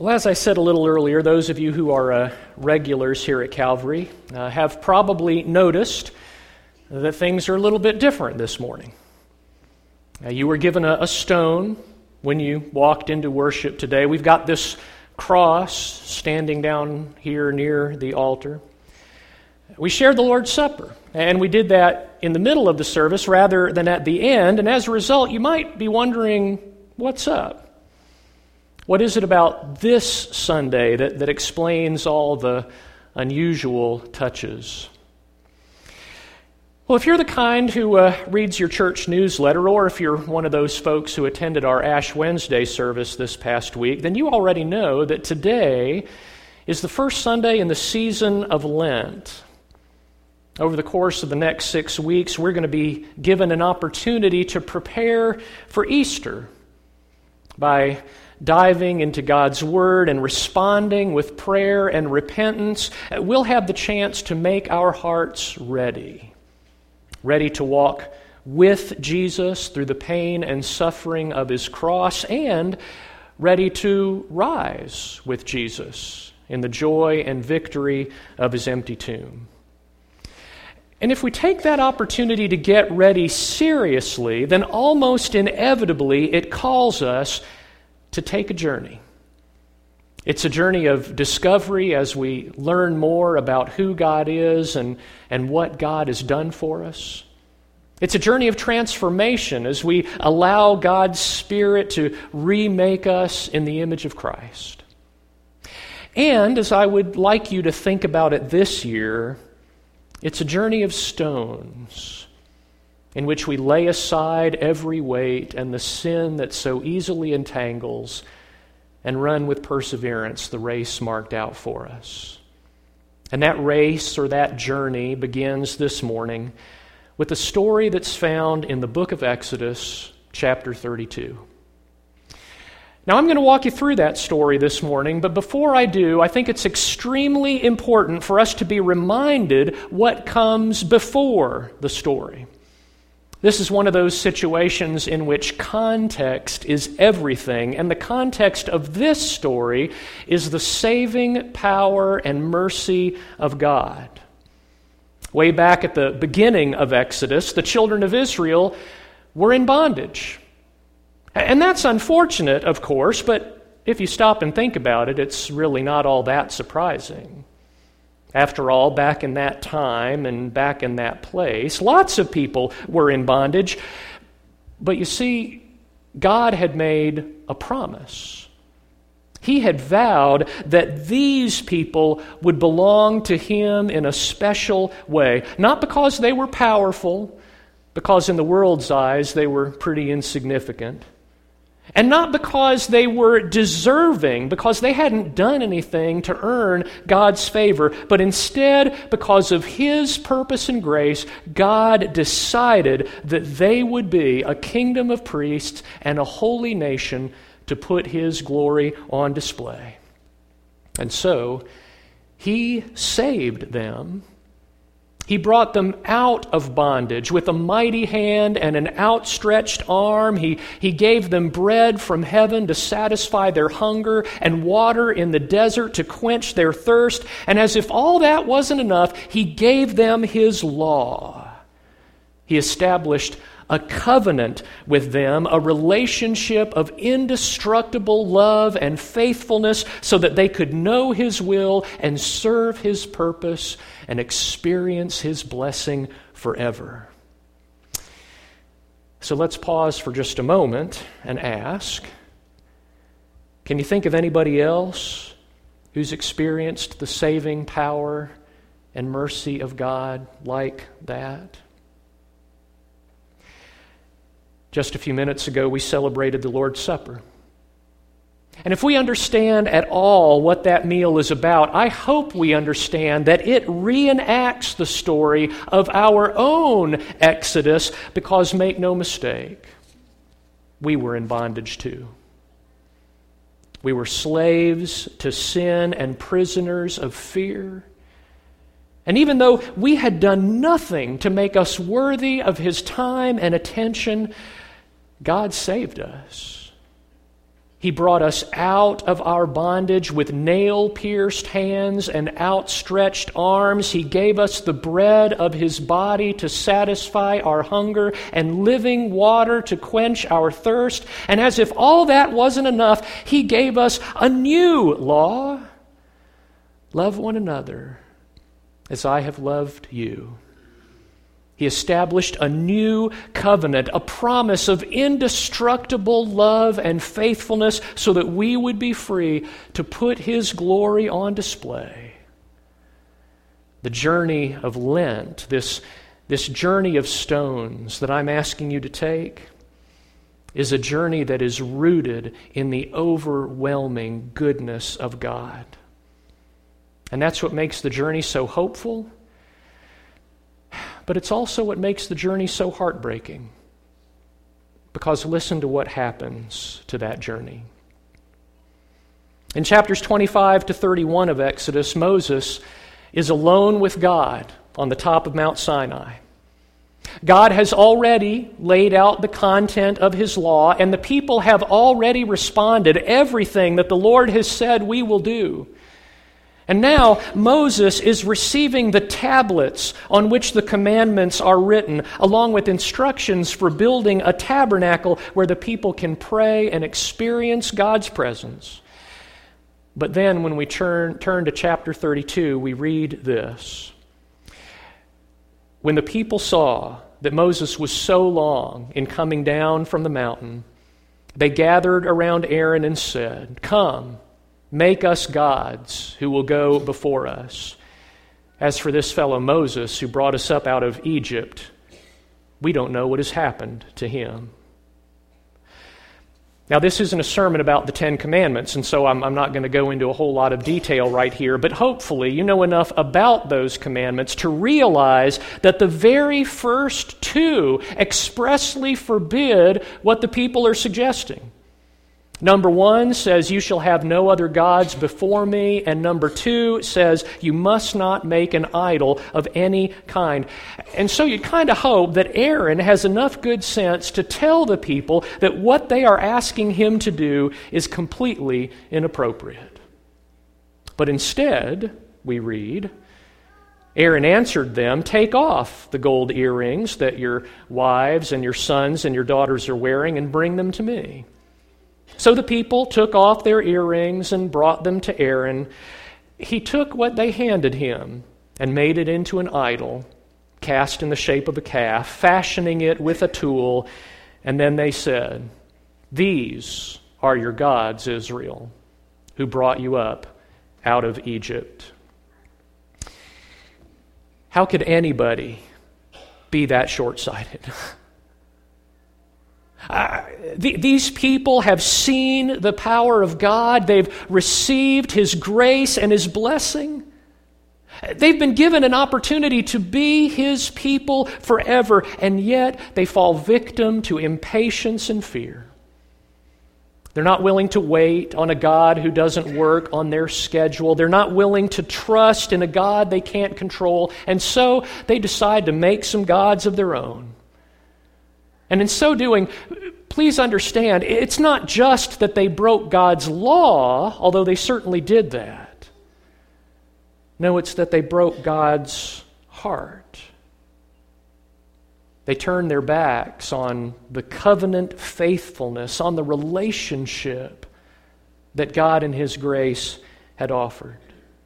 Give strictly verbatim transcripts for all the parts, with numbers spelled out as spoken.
Well, as I said a little earlier, those of you who are uh, regulars here at Calvary uh, have probably noticed that things are a little bit different this morning. Uh, you were given a, a stone when you walked into worship today. We've got this cross standing down here near the altar. We shared the Lord's Supper, and we did that in the middle of the service rather than at the end, and as a result, you might be wondering, what's up? What is it about this Sunday that, that explains all the unusual touches? Well, if you're the kind who uh, reads your church newsletter, or if you're one of those folks who attended our Ash Wednesday service this past week, then you already know that today is the first Sunday in the season of Lent. Over the course of the next six weeks, we're going to be given an opportunity to prepare for Easter by diving into God's Word and responding with prayer and repentance. We'll have the chance to make our hearts ready, ready to walk with Jesus through the pain and suffering of His cross, and ready to rise with Jesus in the joy and victory of His empty tomb. And if we take that opportunity to get ready seriously, then almost inevitably it calls us to take a journey. It's a journey of discovery as we learn more about who God is and, and what God has done for us. It's a journey of transformation as we allow God's Spirit to remake us in the image of Christ. And as I would like you to think about it this year, it's a journey of stones in which we lay aside every weight and the sin that so easily entangles and run with perseverance the race marked out for us. And that race or that journey begins this morning with a story that's found in the book of Exodus, chapter thirty-two. Now, I'm going to walk you through that story this morning, but before I do, I think it's extremely important for us to be reminded what comes before the story. This is one of those situations in which context is everything, and the context of this story is the saving power and mercy of God. Way back at the beginning of Exodus, the children of Israel were in bondage. And that's unfortunate, of course, but if you stop and think about it, it's really not all that surprising. After all, back in that time and back in that place, lots of people were in bondage. But you see, God had made a promise. He had vowed that these people would belong to Him in a special way. Not because they were powerful, because in the world's eyes they were pretty insignificant. And not because they were deserving, because they hadn't done anything to earn God's favor, but instead because of His purpose and grace, God decided that they would be a kingdom of priests and a holy nation to put His glory on display. And so, He saved them. He brought them out of bondage with a mighty hand and an outstretched arm. He, he gave them bread from heaven to satisfy their hunger and water in the desert to quench their thirst. And as if all that wasn't enough, He gave them His law. He established a covenant with them, a relationship of indestructible love and faithfulness so that they could know His will and serve His purpose and experience His blessing forever. So let's pause for just a moment and ask, can you think of anybody else who's experienced the saving power and mercy of God like that? Just a few minutes ago, we celebrated the Lord's Supper. And if we understand at all what that meal is about, I hope we understand that it reenacts the story of our own Exodus, because make no mistake, we were in bondage too. We were slaves to sin and prisoners of fear. And even though we had done nothing to make us worthy of His time and attention, God saved us. He brought us out of our bondage with nail-pierced hands and outstretched arms. He gave us the bread of His body to satisfy our hunger and living water to quench our thirst. And as if all that wasn't enough, He gave us a new law. Love one another as I have loved you. He established a new covenant, a promise of indestructible love and faithfulness so that we would be free to put His glory on display. The journey of Lent, this, this journey of stones that I'm asking you to take, is a journey that is rooted in the overwhelming goodness of God. And that's what makes the journey so hopeful. But it's also what makes the journey so heartbreaking. Because listen to what happens to that journey. In chapters twenty-five to thirty-one of Exodus, Moses is alone with God on the top of Mount Sinai. God has already laid out the content of His law, and the people have already responded everything that the Lord has said we will do. And now Moses is receiving the tablets on which the commandments are written, along with instructions for building a tabernacle where the people can pray and experience God's presence. But then when we turn, turn to chapter thirty-two, we read this. When the people saw that Moses was so long in coming down from the mountain, they gathered around Aaron and said, "Come, make us gods who will go before us. As for this fellow Moses who brought us up out of Egypt, we don't know what has happened to him." Now, this isn't a sermon about the Ten Commandments, and so I'm, I'm not going to go into a whole lot of detail right here, but hopefully you know enough about those commandments to realize that the very first two expressly forbid what the people are suggesting. Number one says, "You shall have no other gods before me." And number two says, "You must not make an idol of any kind." And so you kind of hope that Aaron has enough good sense to tell the people that what they are asking him to do is completely inappropriate. But instead, we read, Aaron answered them, "Take off the gold earrings that your wives and your sons and your daughters are wearing and bring them to me." So the people took off their earrings and brought them to Aaron. He took what they handed him and made it into an idol, cast in the shape of a calf, fashioning it with a tool. And then they said, "These are your gods, Israel, who brought you up out of Egypt." How could anybody be that short-sighted? Uh, th- these people have seen the power of God. They've received His grace and His blessing. They've been given an opportunity to be His people forever, and yet they fall victim to impatience and fear. They're not willing to wait on a God who doesn't work on their schedule. They're not willing to trust in a God they can't control, and so they decide to make some gods of their own. And in so doing, please understand, it's not just that they broke God's law, although they certainly did that. No, it's that they broke God's heart. They turned their backs on the covenant faithfulness, on the relationship that God in His grace had offered.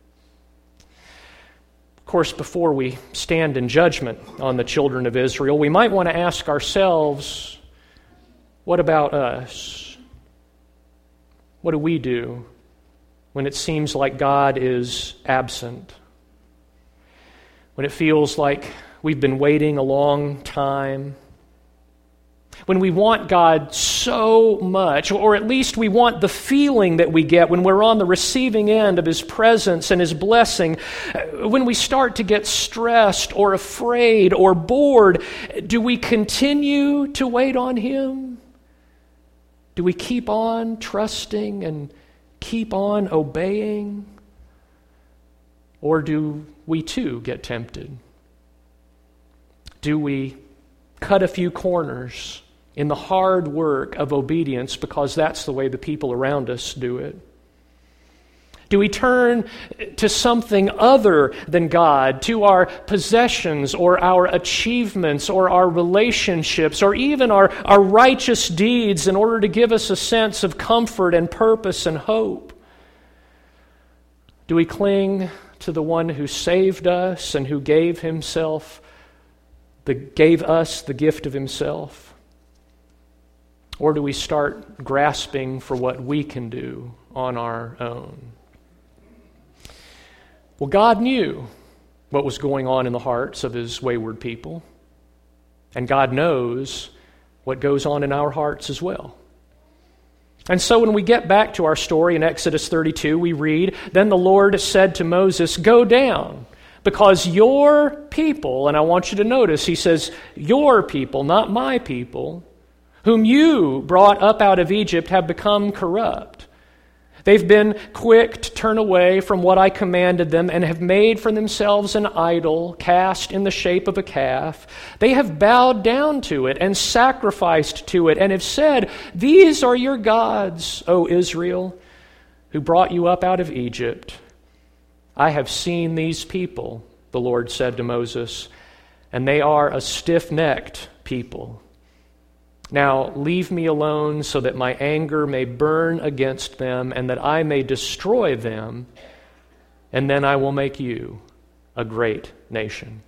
Of course, before we stand in judgment on the children of Israel, we might want to ask ourselves, what about us? What do we do when it seems like God is absent? When it feels like we've been waiting a long time? When we want God so much, or at least we want the feeling that we get when we're on the receiving end of His presence and His blessing, when we start to get stressed or afraid or bored, do we continue to wait on Him? Do we keep on trusting and keep on obeying? Or do we too get tempted? Do we cut a few corners in the hard work of obedience because that's the way the people around us do it? Do we turn to something other than God, to our possessions or our achievements or our relationships or even our, our righteous deeds in order to give us a sense of comfort and purpose and hope? Do we cling to the one who saved us and who gave himself, the, gave us the gift of himself? Or do we start grasping for what we can do on our own? Well, God knew what was going on in the hearts of his wayward people. And God knows what goes on in our hearts as well. And so when we get back to our story in Exodus thirty-two, we read, "Then the Lord said to Moses, 'Go down, because your people,'" and I want you to notice, he says, "your people, not my people, whom you brought up out of Egypt, have become corrupt. They've been quick to turn away from what I commanded them and have made for themselves an idol cast in the shape of a calf. They have bowed down to it and sacrificed to it and have said, 'These are your gods, O Israel, who brought you up out of Egypt.' I have seen these people," the Lord said to Moses, "and they are a stiff-necked people. Now leave me alone so that my anger may burn against them and that I may destroy them, and then I will make you a great nation."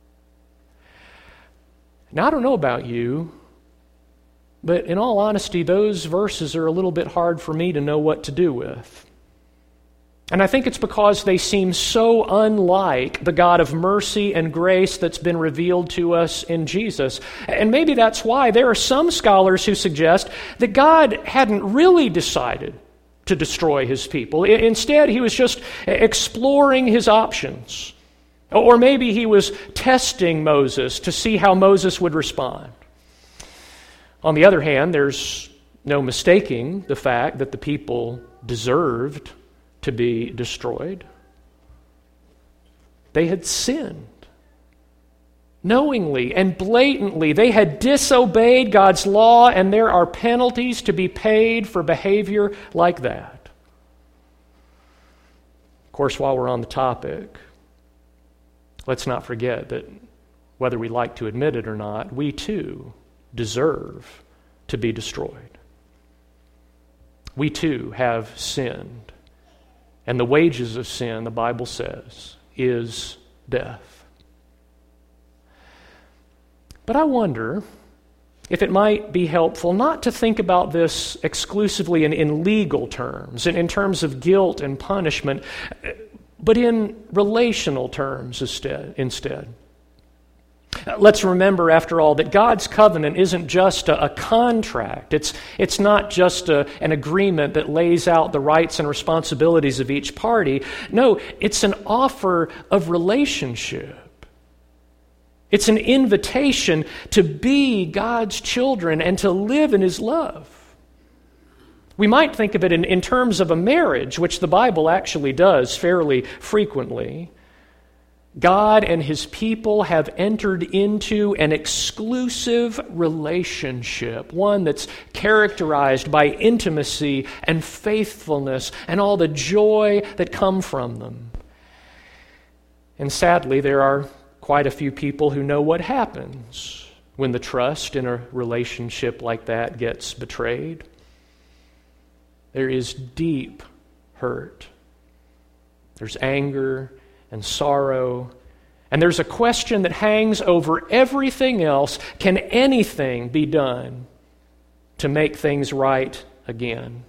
Now, I don't know about you, but in all honesty, those verses are a little bit hard for me to know what to do with. And I think it's because they seem so unlike the God of mercy and grace that's been revealed to us in Jesus. And maybe that's why there are some scholars who suggest that God hadn't really decided to destroy his people. Instead, he was just exploring his options. Or maybe he was testing Moses to see how Moses would respond. On the other hand, there's no mistaking the fact that the people deserved to be destroyed. They had sinned. Knowingly and blatantly, they had disobeyed God's law, and there are penalties to be paid for behavior like that. Of course, while we're on the topic, let's not forget that whether we like to admit it or not, we too deserve to be destroyed. We too have sinned. And the wages of sin, the Bible says, is death. But I wonder if it might be helpful not to think about this exclusively in, in legal terms, in, in terms of guilt and punishment, but in relational terms instead. instead. Let's remember, after all, that God's covenant isn't just a, a contract. It's, it's not just a, an agreement that lays out the rights and responsibilities of each party. No, it's an offer of relationship. It's an invitation to be God's children and to live in his love. We might think of it in, in terms of a marriage, which the Bible actually does fairly frequently. God and his people have entered into an exclusive relationship, one that's characterized by intimacy and faithfulness and all the joy that come from them. And sadly, there are quite a few people who know what happens when the trust in a relationship like that gets betrayed. There is deep hurt. There's anger and sorrow. And there's a question that hangs over everything else. Can anything be done to make things right again?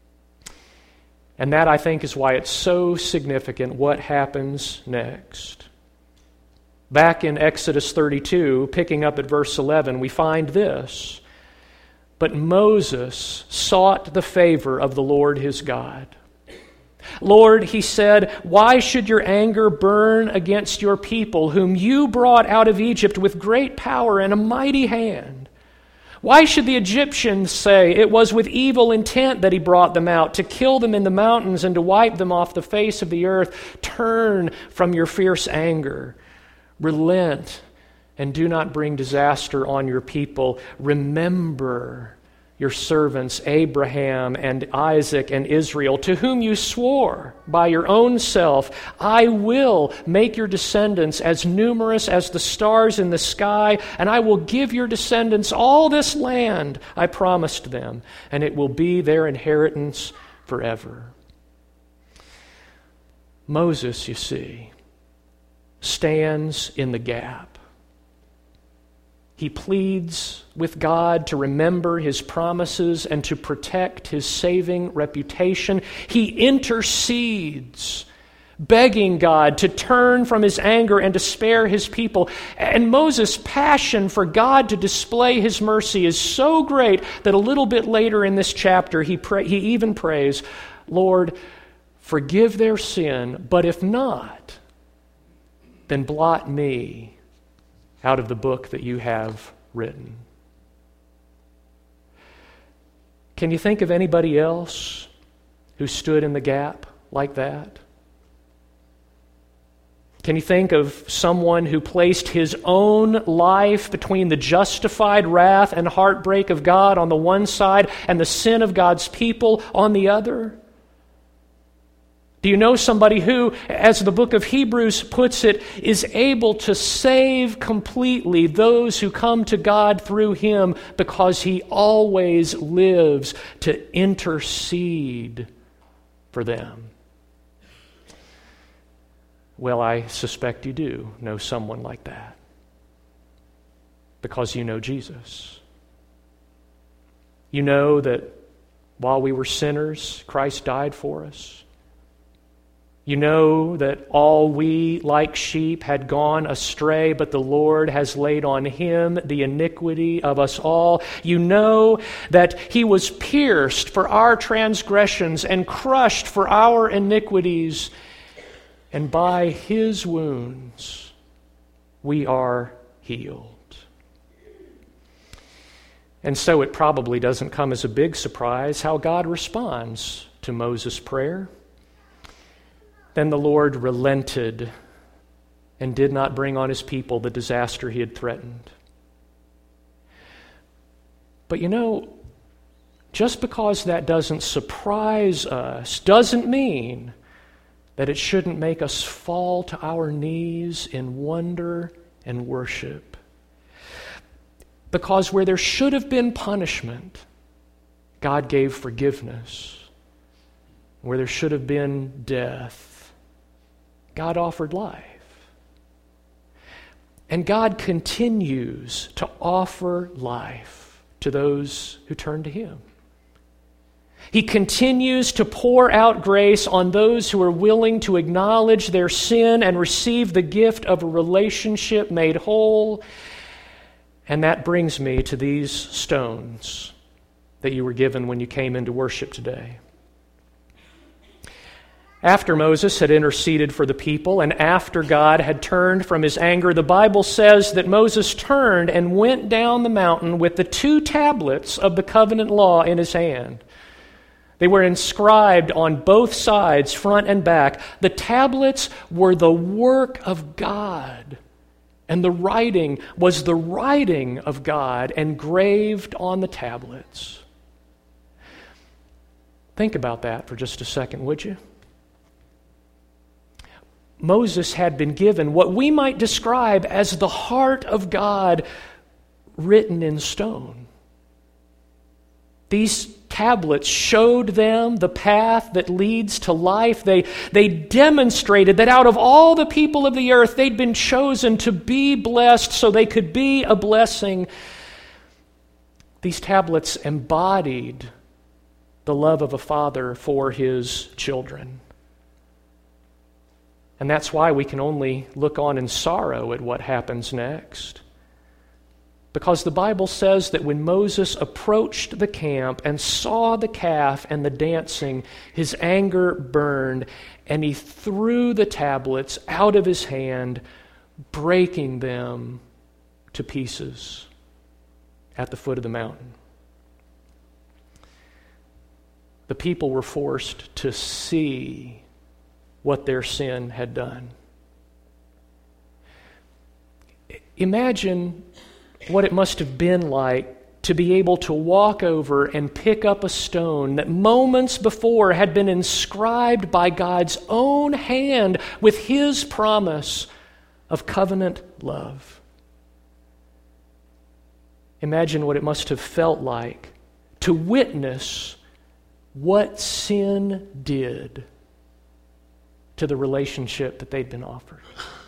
And that, I think, is why it's so significant what happens next. Back in Exodus thirty-two, picking up at verse eleven, we find this. But Moses sought the favor of the Lord his God. Lord, he said, why should your anger burn against your people, whom you brought out of Egypt with great power and a mighty hand? Why should the Egyptians say it was with evil intent that he brought them out, to kill them in the mountains and to wipe them off the face of the earth? Turn from your fierce anger. Relent and do not bring disaster on your people. Remember your servants Abraham and Isaac and Israel, to whom you swore by your own self, I will make your descendants as numerous as the stars in the sky, and I will give your descendants all this land I promised them, and it will be their inheritance forever. Moses, you see, stands in the gap. He pleads with God to remember his promises and to protect his saving reputation. He intercedes, begging God to turn from his anger and to spare his people. And Moses' passion for God to display his mercy is so great that a little bit later in this chapter, he, pray, he even prays, Lord, forgive their sin, but if not, then blot me out of the book that you have written. Can you think of anybody else who stood in the gap like that? Can you think of someone who placed his own life between the justified wrath and heartbreak of God on the one side and the sin of God's people on the other? Do you know somebody who, as the book of Hebrews puts it, is able to save completely those who come to God through him because he always lives to intercede for them? Well, I suspect you do know someone like that because you know Jesus. You know that while we were sinners, Christ died for us. You know that all we, like sheep, had gone astray, but the Lord has laid on him the iniquity of us all. You know that he was pierced for our transgressions and crushed for our iniquities, and by his wounds we are healed. And so it probably doesn't come as a big surprise how God responds to Moses' prayer. Then the Lord relented and did not bring on his people the disaster he had threatened. But you know, just because that doesn't surprise us doesn't mean that it shouldn't make us fall to our knees in wonder and worship. Because where there should have been punishment, God gave forgiveness. Where there should have been death, God offered life. And God continues to offer life to those who turn to him. He continues to pour out grace on those who are willing to acknowledge their sin and receive the gift of a relationship made whole. And that brings me to these stones that you were given when you came into worship today. After Moses had interceded for the people and after God had turned from his anger, the Bible says that Moses turned and went down the mountain with the two tablets of the covenant law in his hand. They were inscribed on both sides, front and back. The tablets were the work of God, and the writing was the writing of God engraved on the tablets. Think about that for just a second, would you? Moses had been given what we might describe as the heart of God written in stone. These tablets showed them the path that leads to life. They, they demonstrated that out of all the people of the earth, they'd been chosen to be blessed so they could be a blessing. These tablets embodied the love of a father for his children. And that's why we can only look on in sorrow at what happens next. Because the Bible says that when Moses approached the camp and saw the calf and the dancing, his anger burned, and he threw the tablets out of his hand, breaking them to pieces at the foot of the mountain. The people were forced to see what their sin had done. Imagine what it must have been like to be able to walk over and pick up a stone that moments before had been inscribed by God's own hand with His promise of covenant love. Imagine what it must have felt like to witness what sin did to the relationship that they'd been offered.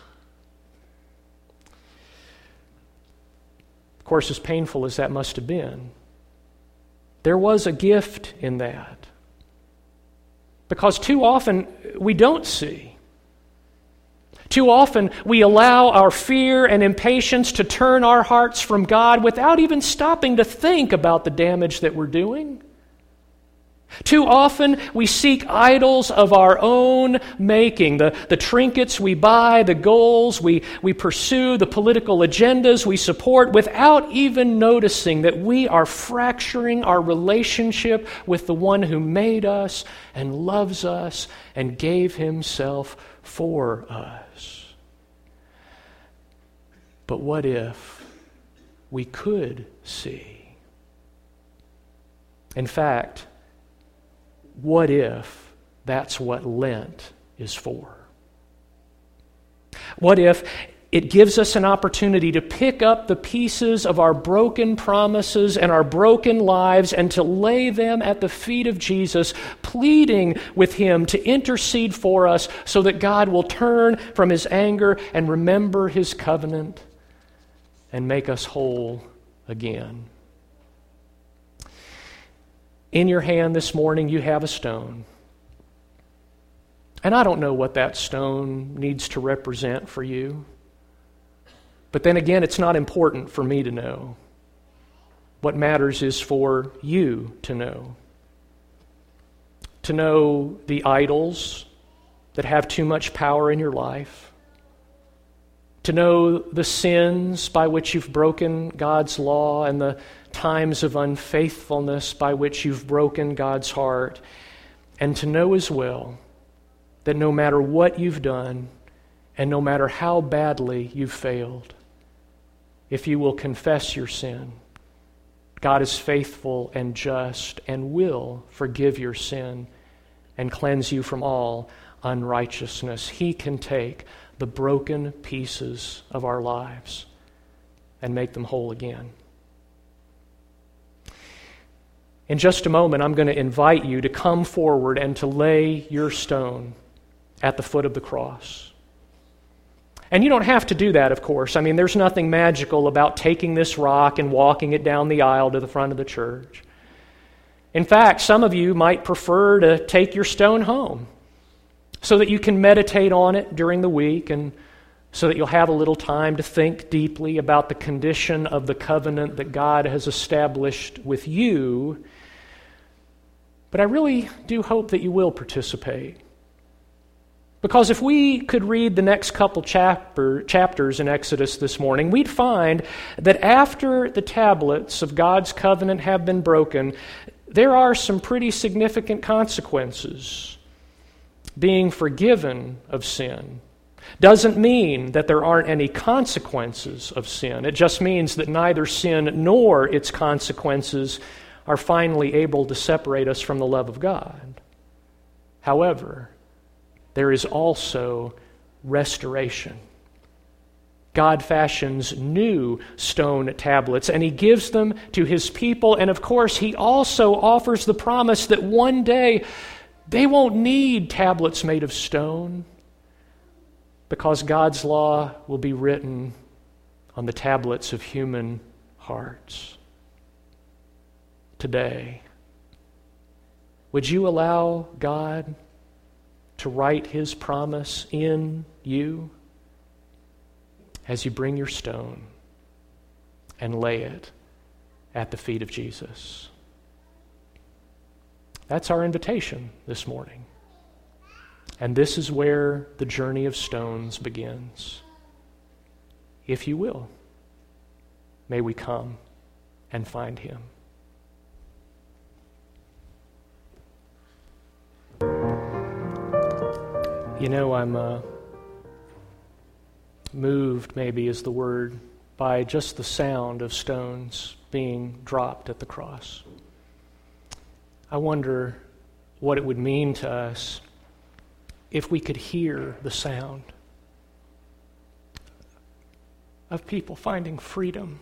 Of course, as painful as that must have been, there was a gift in that. Because too often we don't see. Too often we allow our fear and impatience to turn our hearts from God without even stopping to think about the damage that we're doing. Too often we seek idols of our own making, the, the trinkets we buy, the goals we, we pursue, the political agendas we support, without even noticing that we are fracturing our relationship with the one who made us and loves us and gave Himself for us. But what if we could see? In fact, what if that's what Lent is for? What if it gives us an opportunity to pick up the pieces of our broken promises and our broken lives and to lay them at the feet of Jesus, pleading with Him to intercede for us so that God will turn from His anger and remember His covenant and make us whole again? In your hand this morning, you have a stone. And I don't know what that stone needs to represent for you. But then again, it's not important for me to know. What matters is for you to know. To know the idols that have too much power in your life. To know the sins by which you've broken God's law and the times of unfaithfulness by which you've broken God's heart, and to know as well that no matter what you've done and no matter how badly you've failed, if you will confess your sin, God is faithful and just and will forgive your sin and cleanse you from all unrighteousness. He can take the broken pieces of our lives and make them whole again. In just a moment, I'm going to invite you to come forward and to lay your stone at the foot of the cross. And you don't have to do that, of course. I mean, there's nothing magical about taking this rock and walking it down the aisle to the front of the church. In fact, some of you might prefer to take your stone home so that you can meditate on it during the week and so that you'll have a little time to think deeply about the condition of the covenant that God has established with you. But I really do hope that you will participate. Because if we could read the next couple chapter, chapters in Exodus this morning, we'd find that after the tablets of God's covenant have been broken, there are some pretty significant consequences. Being forgiven of sin doesn't mean that there aren't any consequences of sin. It just means that neither sin nor its consequences are finally able to separate us from the love of God. However, there is also restoration. God fashions new stone tablets, and He gives them to His people. And of course, He also offers the promise that one day they won't need tablets made of stone, because God's law will be written on the tablets of human hearts. Today, would you allow God to write His promise in you as you bring your stone and lay it at the feet of Jesus? That's our invitation this morning. And this is where the journey of stones begins. If you will, may we come and find Him. You know, I'm uh, moved, maybe is the word by just the sound of stones being dropped at the cross. I wonder what it would mean to us if we could hear the sound of people finding freedom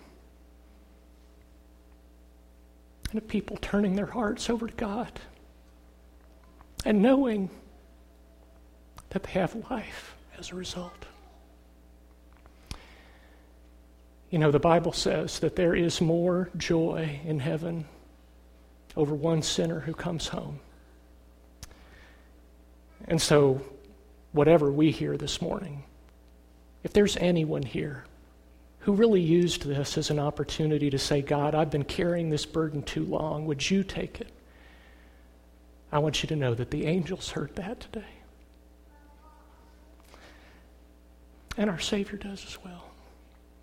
and of people turning their hearts over to God and knowing that they have life as a result. You know, the Bible says that there is more joy in heaven over one sinner who comes home. And so, whatever we hear this morning, if there's anyone here who really used this as an opportunity to say, God, I've been carrying this burden too long, would you take it? I want you to know that the angels heard that today. And our Savior does as well.